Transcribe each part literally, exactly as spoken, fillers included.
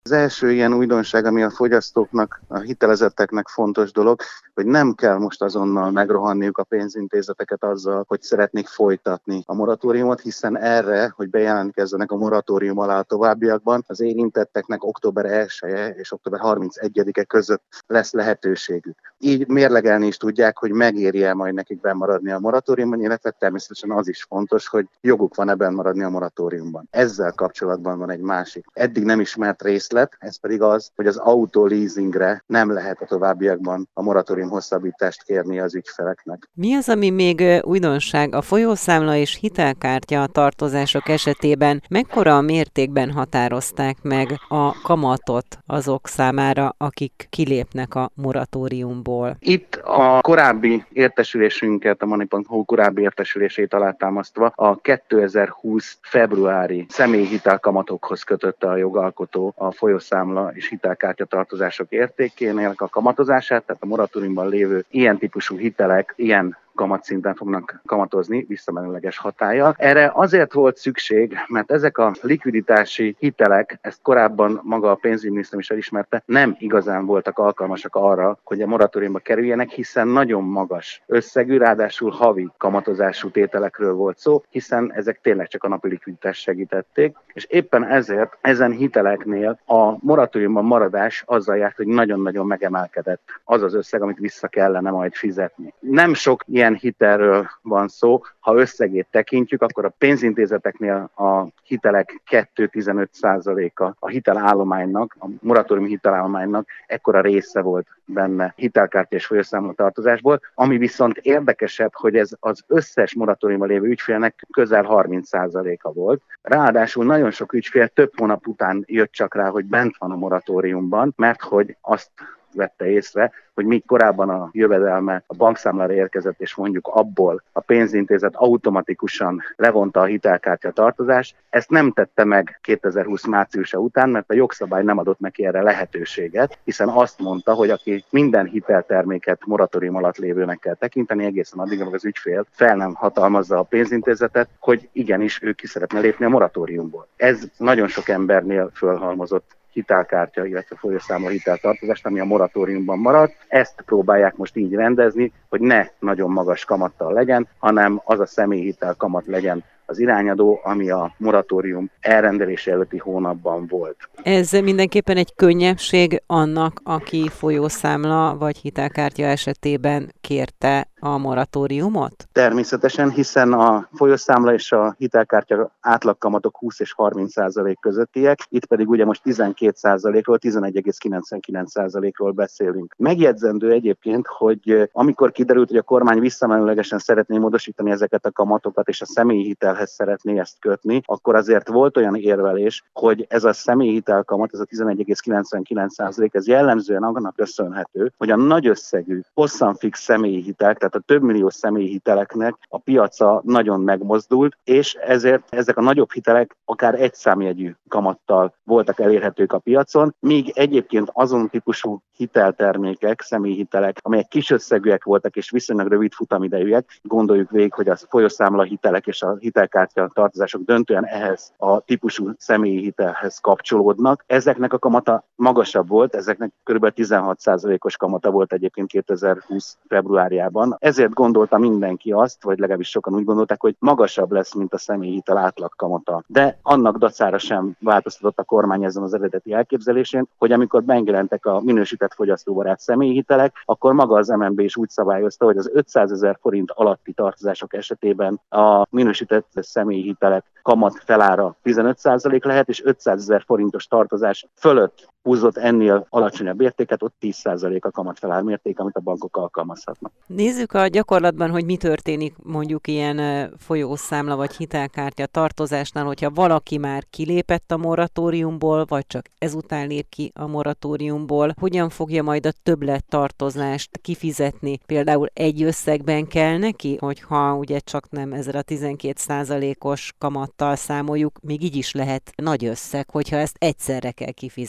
Az első ilyen újdonság, ami a fogyasztóknak, a hitelezetteknek fontos dolog, hogy nem kell most azonnal megrohanniuk a pénzintézeteket azzal, hogy szeretnék folytatni a moratóriumot, hiszen erre, hogy bejelentkezzenek a moratórium alá a továbbiakban, az érintetteknek október elseje és október harmincegyedike között lesz lehetőségük. Így mérlegelni is tudják, hogy megéri-e majd nekik bennmaradni a moratóriumban, illetve természetesen az is fontos, hogy joguk van ebben maradni a moratóriumban. Ezzel kapcsolatban van egy másik eddig nem ismert részlet, ez pedig az, hogy az autóleasingre nem lehet a továbbiakban a moratórium hosszabbítást kérni az ügyfeleknek. Mi az, ami még újdonság a folyószámla és hitelkártya tartozások esetében? Mekkora mértékben határozták meg a kamatot azok számára, akik kilépnek a moratóriumból? Itt a korábbi értesülésünket, a Money pont hu korábbi értesülését alátámasztva a kétezer-húsz februári személyhitel kamatokhoz kötötte a jogalkotó a folyószámla és hitelkártya tartozások értékének a kamatozását, tehát a moratóriumban lévő ilyen típusú hitelek ilyen kamatszinten fognak kamatozni visszamenőleges hatállyal. Erre azért volt szükség, mert ezek a likviditási hitelek, ezt korábban maga a pénzügyminisztérium is elismerte, nem igazán voltak alkalmasak arra, hogy a moratóriumba kerüljenek, hiszen nagyon magas összegű, ráadásul havi kamatozású tételekről volt szó, hiszen ezek tényleg csak a napi likviditást segítették, és éppen ezért ezen hiteleknél a moratóriumban maradás azzal járt, hogy nagyon-nagyon megemelkedett az az összeg, amit vissza kellene majd fizetni. Nem sok ilyen hitelről van szó, ha összegét tekintjük, akkor a pénzintézeteknél a hitelek kettő egész tizenöt százaléka a hitelállománynak, a moratóriumi hitelállománynak ekkora része volt benne hitelkártya és folyószámla tartozásból, ami viszont érdekesebb, hogy ez az összes moratóriumban lévő ügyfélnek közel harminc százaléka volt. Ráadásul nagyon sok ügyfél több hónap után jött csak rá, hogy bent van a moratóriumban, mert hogy azt vette észre, hogy míg korábban a jövedelme a bankszámlára érkezett, és mondjuk abból a pénzintézet automatikusan levonta a hitelkártya tartozást, ezt nem tette meg kétezer-húsz márciusa után, mert a jogszabály nem adott neki erre lehetőséget, hiszen azt mondta, hogy aki minden hitelterméket moratórium alatt lévőnek kell tekinteni, egészen addig, amíg az ügyfél fel nem hatalmazza a pénzintézetet, hogy igenis ő ki szeretne lépni a moratóriumból. Ez nagyon sok embernél fölhalmozott hitelkártya, illetve folyószámla hiteltartozást, ami a moratóriumban maradt. Ezt próbálják most így rendezni, hogy ne nagyon magas kamattal legyen, hanem az a személyhitel kamat legyen az irányadó, ami a moratórium elrendelése előtti hónapban volt. Ez mindenképpen egy könnyebbség annak, aki folyószámla vagy hitelkártya esetében kérte a moratóriumot? Természetesen, hiszen a folyószámla és a hitelkártya átlagkamatok húsz és harminc százalék közöttiek, itt pedig ugye most tizenkét százalékról, tizenegy egész kilencvenkilenc százalékról beszélünk. Megjegyzendő egyébként, hogy amikor kiderült, hogy a kormány visszamenőlegesen szeretné módosítani ezeket a kamatokat, és a személyhitelhez szeretné ezt kötni, akkor azért volt olyan érvelés, hogy ez a személyhitel kamat, ez a tizenegy egész kilencvenkilenc százalék, ez jellemzően annak köszönhető, hogy a nagy összegű, hosszanfix személyhitel, tehát a több millió személyhiteleknek a piaca nagyon megmozdult, és ezért ezek a nagyobb hitelek akár egy számjegyű kamattal voltak elérhetők a piacon, míg egyébként azon típusú hiteltermékek, személyhitelek, amelyek kis összegűek voltak és viszonylag rövid futamidejűek, gondoljuk végig, hogy a folyószámla hitelek és a hitelkártya tartozások döntően ehhez a típusú személyi hitelhez kapcsolódnak. Ezeknek a kamata magasabb volt, ezeknek kb. tizenhat százalékos kamata volt egyébként kétezer-húsz februárjában. Ezért gondolta mindenki azt, vagy legalábbis sokan úgy gondolták, hogy magasabb lesz, mint a személyhitel átlag kamata. De annak dacára sem változtatott a kormány ezen az eredeti elképzelésén, hogy amikor megjelentek a minősített fogyasztóbarát személyhitelek, akkor maga az em en bé is úgy szabályozta, hogy az ötszázezer forint alatti tartozások esetében a minősített személyhitelek kamat felára tizenöt százalék lehet, és ötszázezer forintos tartozás fölött húzott ennél alacsonyabb értéket, ott tíz százalék a kamatfelár mérték, amit a bankok alkalmazhatnak. Nézzük a gyakorlatban, hogy mi történik mondjuk ilyen folyószámla vagy hitelkártya tartozásnál, hogyha valaki már kilépett a moratóriumból, vagy csak ezután lép ki a moratóriumból, hogyan fogja majd a többlet tartozást kifizetni? Például egy összegben kell neki, hogyha ugye csak nem ezzel a tizenkét százalékos kamattal számoljuk, még így is lehet nagy összeg, hogyha ezt egyszerre kell kifizetni.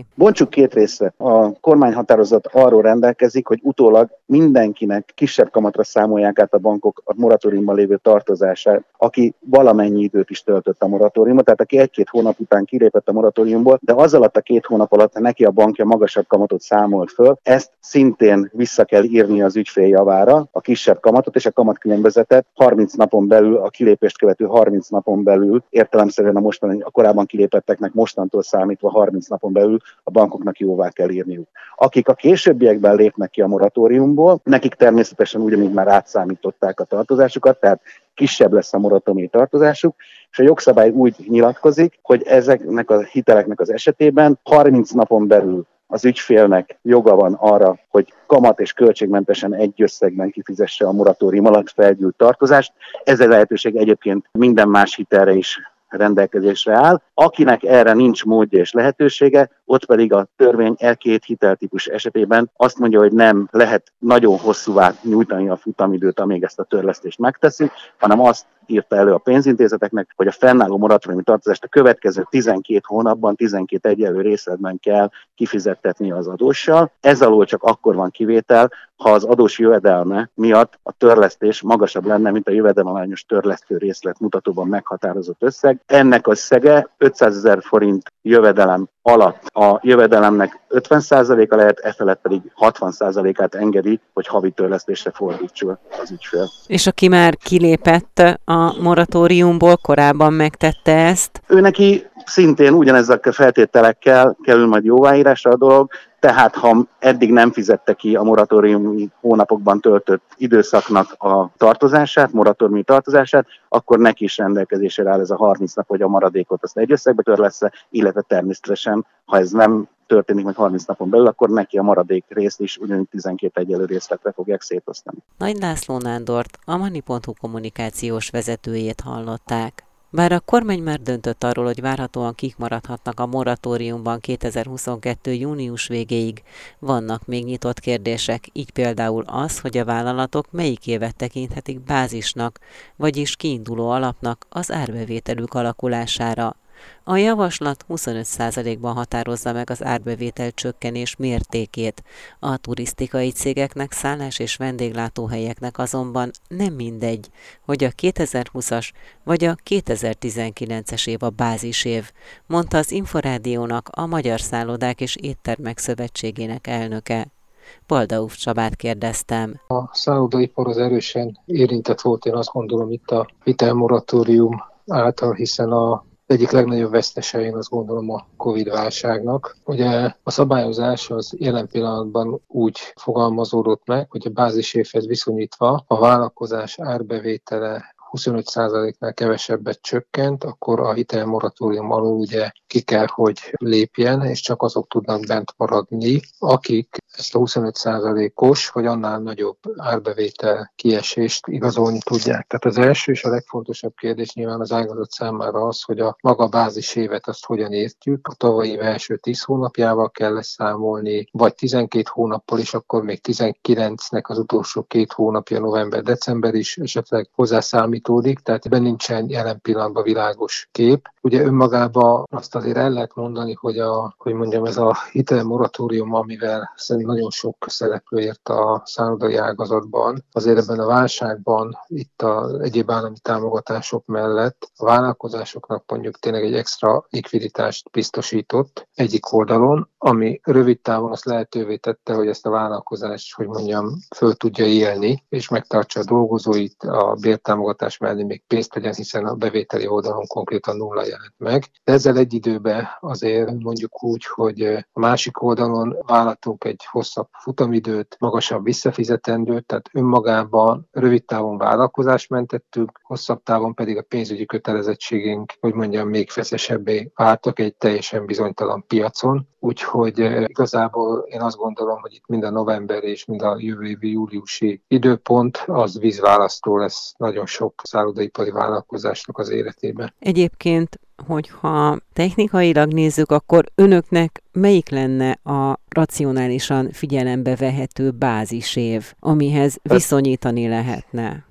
Bontsuk két részre. A kormányhatározat arról rendelkezik, hogy utólag mindenkinek kisebb kamatra számolják át a bankok a moratóriumban lévő tartozását, aki valamennyi időt is töltött a moratóriumban, tehát aki egy-két hónap után kilépett a moratóriumból, de az alatt a két hónap alatt neki a bankja magasabb kamatot számolt föl, ezt szintén vissza kell írni az ügyfél javára, a kisebb kamatot és a kamatkülönbözetet harminc napon belül, a kilépést követő harminc napon belül, értelemszerűen a mostani, a korábban kilépetteknek mostantól számítva harminc napon belül a bankoknak jóvá kell írniuk. Akik a későbbiekben lépnek ki a moratóriumból, nekik természetesen ugyanígy már átszámították a tartozásukat, tehát kisebb lesz a moratóriumi tartozásuk, és a jogszabály úgy nyilatkozik, hogy ezeknek a hiteleknek az esetében harminc napon belül az ügyfélnek joga van arra, hogy kamat és költségmentesen egy összegben kifizesse a moratórium alatt felgyűlt tartozást. Ez a lehetőség egyébként minden más hitelre is rendelkezésre áll. Akinek erre nincs módja és lehetősége, ott pedig a törvény e két hiteltípus esetében azt mondja, hogy nem lehet nagyon hosszúvá nyújtani a futamidőt, amíg ezt a törlesztést megteszik, hanem azt írta elő a pénzintézeteknek, hogy a fennálló moratóriumi tartozást a következő tizenkét hónapban, tizenkét egyenlő részletben kell kifizettetni az adóssal. Ez alól csak akkor van kivétel, ha az adós jövedelme miatt a törlesztés magasabb lenne, mint a jövedelmarányos törlesztő részlet mutatóban meghatározott összeg. Ennek összege ötszázezer forint jövedelem alatt a jövedelemnek ötven százaléka lehet, e felett pedig hatvan százalékát engedi, hogy havi törlesztésre fordítson az ügyfél. És aki már kilépett a moratóriumból, korábban megtette ezt? Ő neki szintén ugyanezekkel a feltételekkel kerül majd jóváírásra a dolog, tehát ha eddig nem fizette ki a moratóriumi hónapokban töltött időszaknak a tartozását, moratóriumi tartozását, akkor neki is rendelkezésre áll ez a harminc nap, hogy a maradékot azt egy összegbe törlessze, illetve természetesen, ha ez nem történik meg harminc napon belül, akkor neki a maradék részt is ugyanúgy tizenkét egyenlő részletre fogják szétosztani. Nagy László Nándort, a Money pont hu kommunikációs vezetőjét hallották. Bár a kormány már döntött arról, hogy várhatóan kik maradhatnak a moratóriumban kétezer-huszonkettő június végéig, vannak még nyitott kérdések, így például az, hogy a vállalatok melyik évet tekinthetik bázisnak, vagyis kiinduló alapnak az árbevételük alakulására. A javaslat huszonöt százalékban határozza meg az árbevétel csökkenés mértékét. A turisztikai cégeknek, szállás- és vendéglátóhelyeknek azonban nem mindegy, hogy a kétezer-húszas vagy a kétezer-tizenkilences év a bázisév, mondta az Inforádiónak a Magyar Szállodák és Éttermek Szövetségének elnöke. Baldauf Csabát kérdeztem. A szállodaipar az erősen érintett volt, én azt gondolom, itt a hitelmoratórium által, hiszen a egyik legnagyobb vesztese, én azt gondolom, a Covid-válságnak. Ugye a szabályozás az jelen pillanatban úgy fogalmazódott meg, hogy a bázisévhez viszonyítva a vállalkozás árbevétele huszonöt százaléknál kevesebbet csökkent, akkor a hitelmoratórium alól ugye ki kell, hogy lépjen, és csak azok tudnak bent maradni, akik ezt a huszonöt százalékos vagy annál nagyobb árbevétel kiesést igazolni tudják. Tehát az első és a legfontosabb kérdés nyilván az ágazat számára az, hogy a maga bázisévet azt hogyan értjük. A tavalyi év első tíz hónapjával kell leszámolni, vagy tizenkét hónappal, és akkor még tizenkilencnek az utolsó két hónapja, november-december is esetleg hozzászámítódik, tehát ebben nincsen jelen pillanatban világos kép. Ugye önmagában azt azért el lehet mondani, hogy, a, hogy mondjam, ez a hitelmoratórium, amivel szerintem nagyon sok szereplő ért a szállodai ágazatban, azért ebben a válságban itt az egyéb állami támogatások mellett a vállalkozásoknak mondjuk tényleg egy extra likviditást biztosított egyik oldalon, ami rövid távon azt lehetővé tette, hogy ezt a vállalkozást, hogy mondjam, föl tudja élni, és megtartsa a dolgozóit, a bértámogatás mellé még pénzt tegyen, hiszen a bevételi oldalon konkrétan nulla jelent meg. De ezzel egy időben azért mondjuk úgy, hogy a másik oldalon vállaltunk egy hosszabb futamidőt, magasabb visszafizetendőt, tehát önmagában rövid távon vállalkozást mentettük, hosszabb távon pedig a pénzügyi kötelezettségünk, hogy mondjam, még feszesebbé váltak egy teljesen bizonytalan piacon. Úgyhogy igazából én azt gondolom, hogy itt mind a november és mind a jövő évi júliusi időpont az vízválasztó lesz nagyon sok szállodaipari vállalkozásnak az életében. Egyébként, hogyha technikailag nézzük, akkor önöknek melyik lenne a racionálisan figyelembe vehető bázisév, amihez viszonyítani lehetne?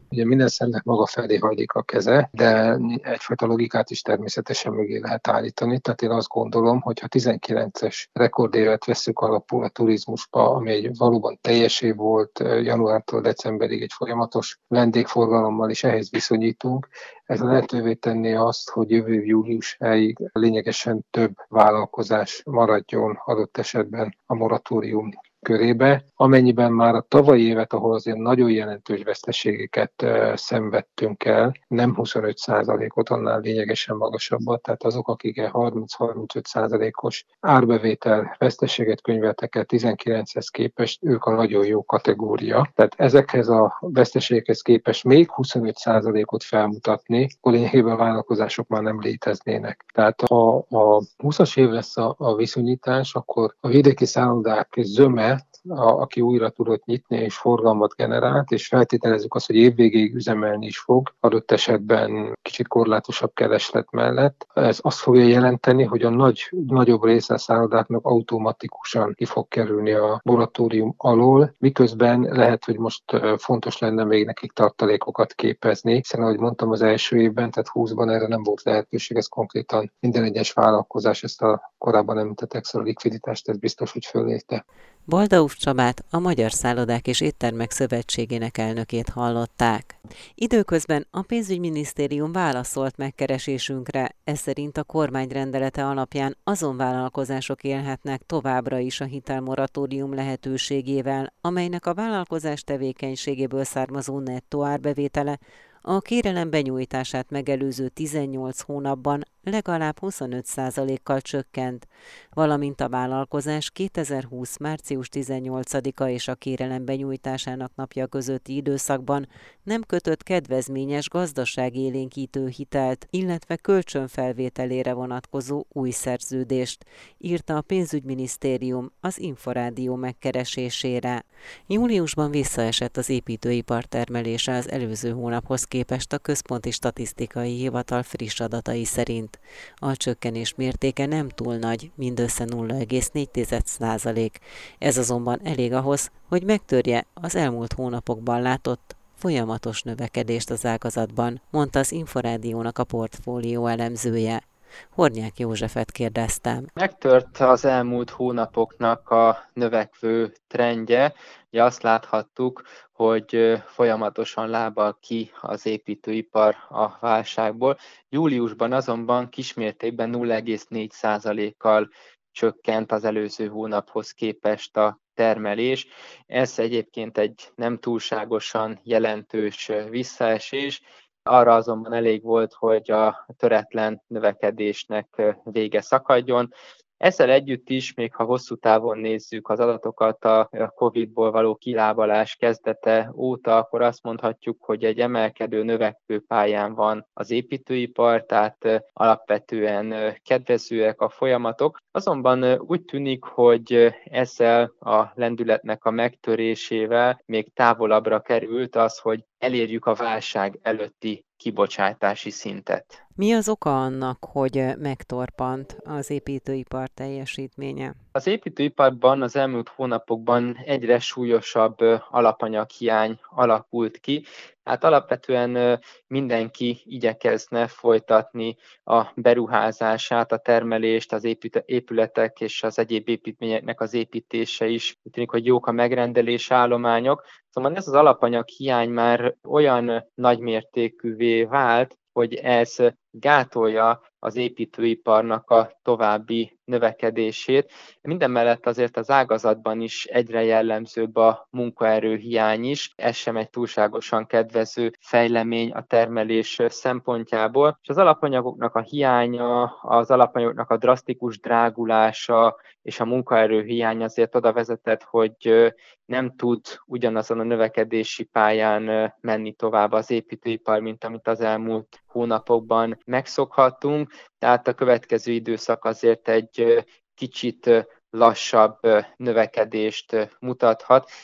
Ugye minden szemnek maga felé hajlik a keze, de egyfajta logikát is természetesen mögé lehet állítani. Tehát én azt gondolom, hogy ha tizenkilences rekordévet veszük alapul a turizmusba, ami egy valóban teljes év volt, januártól decemberig egy folyamatos vendégforgalommal is ehhez viszonyítunk, ez lehetővé tenné azt, hogy jövő júliusáig lényegesen több vállalkozás maradjon adott esetben a moratórium körébe, amennyiben már a tavalyi évet, ahol azért nagyon jelentős veszteségeket uh, szenvedtünk el, nem huszonöt százalékot, annál lényegesen magasabbat, tehát azok, akik harminc-harmincöt százalékos árbevétel veszteséget könyveltek el tizenkilenchez képest, ők a nagyon jó kategória. Tehát ezekhez a veszteségekhez képest még huszonöt százalékot felmutatni, akkor lényegében a vállalkozások már nem léteznének. Tehát ha a húszas év lesz a, a viszonyítás, akkor a vidéki szállodák zöme, A, aki újra tudott nyitni és forgalmat generált, és feltételezzük azt, hogy évvégéig üzemelni is fog, adott esetben kicsit korlátosabb kereslet mellett. Ez azt fogja jelenteni, hogy a nagy, nagyobb része a szállodáknak automatikusan ki fog kerülni a moratórium alól, miközben lehet, hogy most fontos lenne még nekik tartalékokat képezni, hiszen ahogy mondtam az első évben, tehát húszban erre nem volt lehetőség, ez konkrétan minden egyes vállalkozás ezt a korábban említett extra likviditást, ez biztos, hogy fölérte. Baldauf Csabát, a Magyar Szállodák és Éttermek Szövetségének elnökét hallották. Időközben a pénzügyminisztérium válaszolt megkeresésünkre, ez szerint a kormány rendelete alapján azon vállalkozások élhetnek továbbra is a hitelmoratórium lehetőségével, amelynek a vállalkozás tevékenységéből származó nettó árbevétele a kérelem benyújtását megelőző tizennyolc hónapban legalább huszonöt százalékkal csökkent, valamint a vállalkozás kétezer-húsz. március tizennyolcadika és a kérelem benyújtásának napja közötti időszakban nem kötött kedvezményes gazdaságélénkítő hitelt, illetve kölcsönfelvételére vonatkozó új szerződést, írta a pénzügyminisztérium az Inforádió megkeresésére. Júliusban visszaesett az építőipar termelése az előző hónaphoz képest a Központi Statisztikai Hivatal friss adatai szerint. A csökkenés mértéke nem túl nagy, mindössze nulla egész négy százalék. Ez azonban elég ahhoz, hogy megtörje az elmúlt hónapokban látott folyamatos növekedést az ágazatban, mondta az Inforádiónak a portfólió elemzője. Hornyák Józsefet kérdeztem. Megtört az elmúlt hónapoknak a növekvő trendje. Ugye azt láthattuk, hogy folyamatosan lábal ki az építőipar a válságból. Júliusban azonban kismértékben nulla egész négy százalékkal csökkent az előző hónaphoz képest a termelés. Ez egyébként egy nem túlságosan jelentős visszaesés. Arra azonban elég volt, hogy a töretlen növekedésnek vége szakadjon. Ezzel együtt is, még ha hosszú távon nézzük az adatokat a Covidból való kilábalás kezdete óta, akkor azt mondhatjuk, hogy egy emelkedő, növekvő pályán van az építőipar, tehát alapvetően kedvezőek a folyamatok. Azonban úgy tűnik, hogy ezzel a lendületnek a megtörésével még távolabbra került az, hogy elérjük a válság előtti kibocsátási szintet. Mi az oka annak, hogy megtorpant az építőipar teljesítménye? Az építőiparban az elmúlt hónapokban egyre súlyosabb alapanyaghiány alakult ki. Hát alapvetően mindenki igyekezne folytatni a beruházását, a termelést, az épületek és az egyéb építményeknek az építése is. Úgy tűnik, hogy jók a megrendelés állományok. Szóval ez az alapanyaghiány már olyan nagymértékűvé vált, hogy ez gátolja az építőiparnak a további növekedését. Mindemellett azért az ágazatban is egyre jellemzőbb a munkaerőhiány is. Ez sem egy túlságosan kedvező fejlemény a termelés szempontjából. És az alapanyagoknak a hiánya, az alapanyagoknak a drasztikus drágulása és a munkaerőhiány azért oda vezetett, hogy nem tud ugyanazon a növekedési pályán menni tovább az építőipar, mint amit az elmúlt hónapokban megszokhattunk. Tehát a következő időszak azért egy kicsit lassabb növekedést mutathat. Egész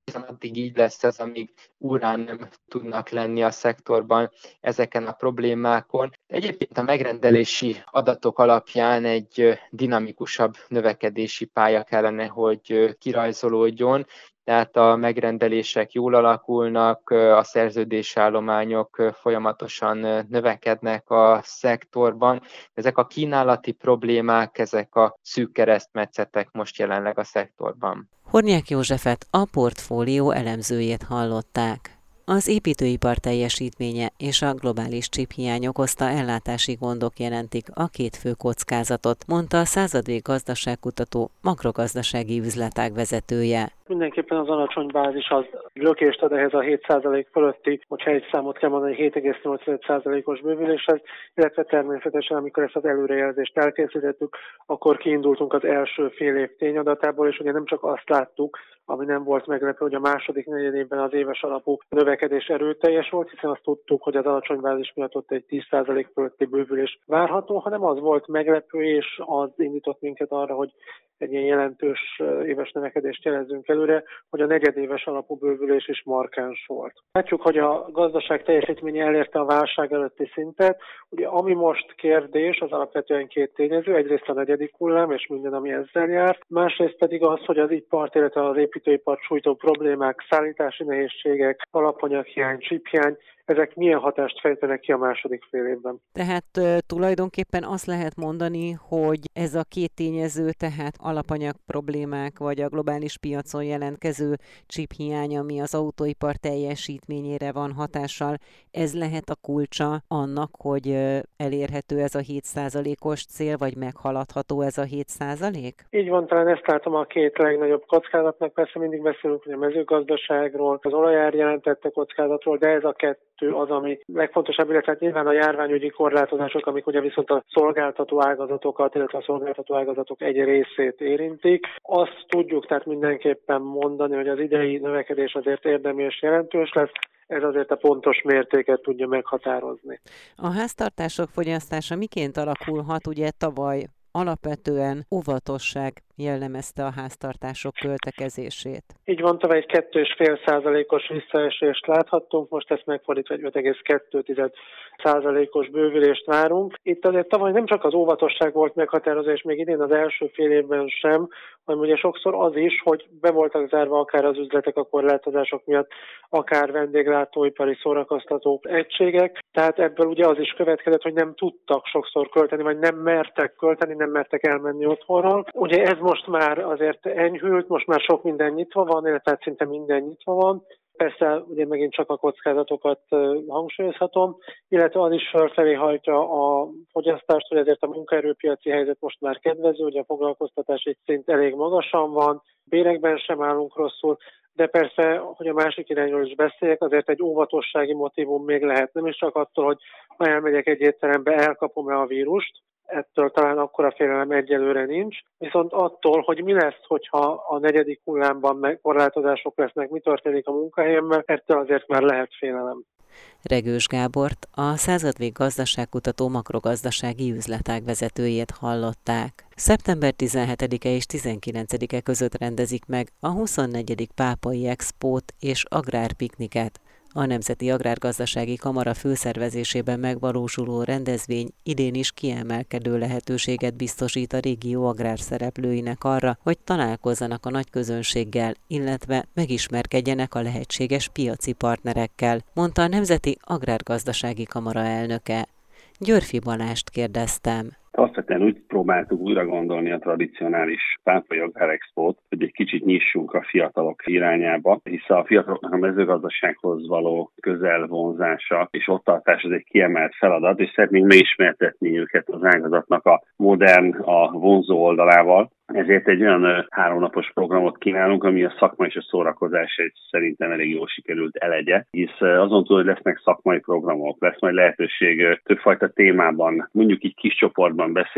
addig így lesz ez, amíg úrrá nem tudnak lenni a szektorban ezeken a problémákon. Egyébként a megrendelési adatok alapján egy dinamikusabb növekedési pálya kellene, hogy kirajzolódjon, tehát a megrendelések jól alakulnak, a szerződésállományok folyamatosan növekednek a szektorban. Ezek a kínálati problémák, ezek a szűk keresztmetszetek most jelenleg a szektorban. Hornyák Józsefet, a portfólió elemzőjét hallották. Az építőipar teljesítménye és a globális csiphiány okozta ellátási gondok jelentik a két fő kockázatot, mondta a századvég gazdaságkutató makrogazdasági üzletág vezetője. Mindenképpen az alacsony bázis az lökést ad ehhez a hét százalék fölötti, hogyha egy számot kell mondani, hét egész nyolc százalékos bővüléshez, illetve természetesen, amikor ezt az előrejelzést elkészítettük, akkor kiindultunk az első fél év tényadatából, és ugye nem csak azt láttuk, ami nem volt meglepő, hogy a második negyedévben az éves alapú növekedés erőteljes volt, hiszen azt tudtuk, hogy az alacsony bázis miatt ott egy tíz százalék fölötti bővülés várható, hanem az volt meglepő, és az indított minket arra, hogy egy ilyen jelentős éves növekedést jelezzünk előre, hogy a negyedéves alapú bővülés is markáns volt. Látjuk, hogy a gazdaság teljesítménye elérte a válság előtti szintet. Ugye ami most kérdés, az alapvetően két tényező, egyrészt a negyedik hullám és minden, ami ezzel járt, másrészt pedig az, hogy az ipart, illetve az építőipart sújtó problémák, szállítási nehézségek, alapanyaghiány, csiphiány, ezek milyen hatást fejtenek ki a második fél évben. Tehát e, tulajdonképpen azt lehet mondani, hogy ez a két tényező, tehát alapanyag problémák, vagy a globális piacon jelentkező csiphiány, ami az autóipar teljesítményére van hatással, ez lehet a kulcsa annak, hogy e, elérhető ez a hét százalékos cél, vagy meghaladható ez a hét százalék? Így van, talán ezt látom a két legnagyobb kockázatnak. Persze mindig beszélünk hogy a mezőgazdaságról, az olajár jelentette kockázatról, de ez a kettő az, ami legfontosabb, illetve hát nyilván a járványügyi korlátozások, amik ugye viszont a szolgáltató ágazatokat, illetve a szolgáltató ágazatok egy részét érintik. Azt tudjuk tehát mindenképpen mondani, hogy az idei növekedés azért érdemi és jelentős lesz, ez azért a pontos mértéket tudja meghatározni. A háztartások fogyasztása miként alakulhat? Ugye tavaly alapvetően óvatosság jellemezte a háztartások költekezését. Így van, tavaly egy kettő egész öt százalékos visszaesést láthattunk, most ezt megfordítva egy öt egész kettő százalékos bővülést várunk. Itt azért tavaly nem csak az óvatosság volt meghatározó, és még idén az első fél évben sem, hanem ugye sokszor az is, hogy be voltak zárva akár az üzletek a korlátozások miatt, akár vendéglátóipari szórakoztató egységek, tehát ebből ugye az is következett, hogy nem tudtak sokszor költeni, vagy nem mertek költeni, nem mertek elmenni otthonról. Ugye ez most már azért enyhült, most már sok minden nyitva van, illetve szinte minden nyitva van. Persze ugye megint csak a kockázatokat hangsúlyozhatom, illetve az is felfelé hajtja a fogyasztást, hogy ezért a munkaerőpiaci helyzet most már kedvező, ugye a foglalkoztatási szint elég magasan van, bérekben sem állunk rosszul, de persze, hogy a másik irányról is beszéljek, azért egy óvatossági motívum még lehet, nem is csak attól, hogy ha elmegyek egy étterembe, elkapom-e a vírust, ettől talán akkora félelem egyelőre nincs, viszont attól, hogy mi lesz, hogyha a negyedik hullámban korlátozások lesznek, mi történik a munkahelyemmel, ettől azért már lehet félelem. Regős Gábort, a századvég gazdaságkutató makrogazdasági üzletág vezetőjét hallották. szeptember tizenhetedike és tizenkilencedike között rendezik meg a huszonnegyedik Pápai Expót és Agrárpikniket. A Nemzeti Agrárgazdasági Kamara főszervezésében megvalósuló rendezvény idén is kiemelkedő lehetőséget biztosít a régió agrárszereplőinek arra, hogy találkozzanak a nagyközönséggel, illetve megismerkedjenek a lehetséges piaci partnerekkel, mondta a Nemzeti Agrárgazdasági Kamara elnöke. Györfi Balást kérdeztem. Alapvetően úgy próbáltuk újra gondolni a tradicionális Pápai Agrárexpót, hogy egy kicsit nyissunk a fiatalok irányába, hiszen a fiataloknak a mezőgazdasághoz való közelvonzása és ott tartás az egy kiemelt feladat, és szeretnénk megismertetni őket az ágazatnak a modern, a vonzó oldalával. Ezért egy olyan háromnapos programot kínálunk, ami a szakma és a szórakozás egy szerintem elég jól sikerült elegye, hisz azon túl, hogy lesznek szakmai programok, lesz majd lehetőség többfajta témában, mondjuk így kis csoportban beszélgetni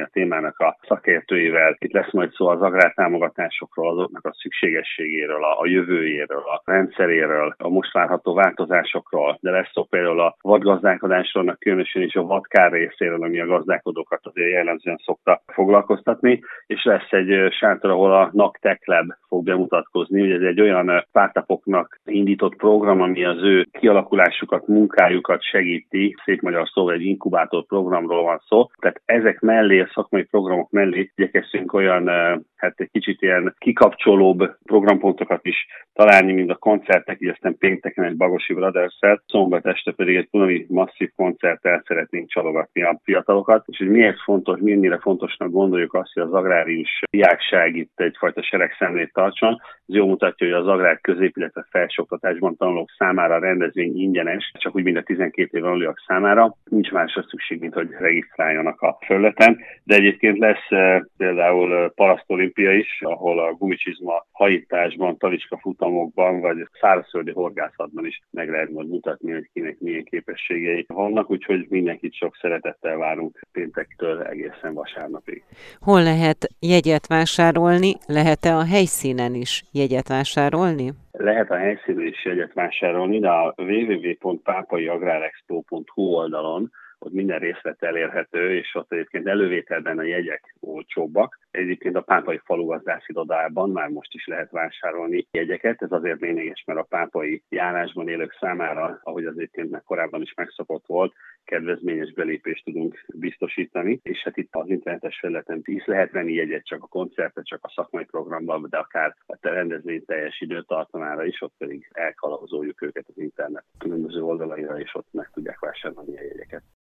a témának a szakértőivel. Itt lesz majd szó az agrártámogatásokról, azoknak a szükségességéről, a, a jövőjéről, a rendszeréről, a most várható változásokról, de lesz szó például a vadgazdálkodásról, különösen is a vadkár részéről, ami a gazdálkodókat azért jellemzően szokta foglalkoztatni, és lesz egy sátor, ahol a en á cé Tech Lab fog bemutatkozni. Ugye ez egy olyan startupoknak indított program, ami az ő kialakulásukat, munkájukat segíti, szép magyar szóval egy inkubátor programról van szó. Tehát ezek mellé, a szakmai programok mellé igyekeztünk olyan, hát egy kicsit ilyen kikapcsolóbb programpontokat is találni, mint a koncertek, így aztán pénteken egy Bagosi Brothers-szel, szombat este pedig egy valami masszív koncerttel szeretnénk csalogatni a fiatalokat. És hogy miért fontos, mennyire fontosnak gondoljuk azt, hogy az agrárius diákság itt egyfajta seregszemlét tartson. Ez jól mutatja, hogy az agrár közép, illetve felsőoktatásban tanulók számára a rendezvény ingyenes, csak úgy, mint a tizenkét éven aluliak számára. Nincs másra szükség, mint hogy regisztráljanak a felületen. De egyébként lesz e, például parasztolimpia is, ahol a gumicsizma hajításban, talicska futamokban, vagy szárazföldi horgászatban is meg lehet majd mutatni, hogy kinek milyen képességei vannak, úgyhogy mindenkit sok szeretettel várunk péntektől egészen vasárnapig. Hol lehet jegyet vásárolni? Lehet-e a helyszínen is jegyet vásárolni? Lehet a helyszínen is jegyet vásárolni, de a double-u double-u double-u pont pápai agrárexpo pont hu oldalon ott minden részlet elérhető, és ott egyébként elővételben a jegyek olcsóbbak. Egyébként a Pápai Falugazdász Irodában már most is lehet vásárolni jegyeket. Ez azért lényeges, mert a pápai járásban élők számára, ahogy az egyébként már korábban is megszokott volt, kedvezményes belépést tudunk biztosítani, és hát itt az internetes felületen is lehet venni jegyet csak a koncertre, csak a szakmai programban, de akár a rendezvény teljes időtartamára is, ott pedig elkalauzoljuk őket az internet különböző oldalaira, és ott meg tudják vásárolni a jegyeket.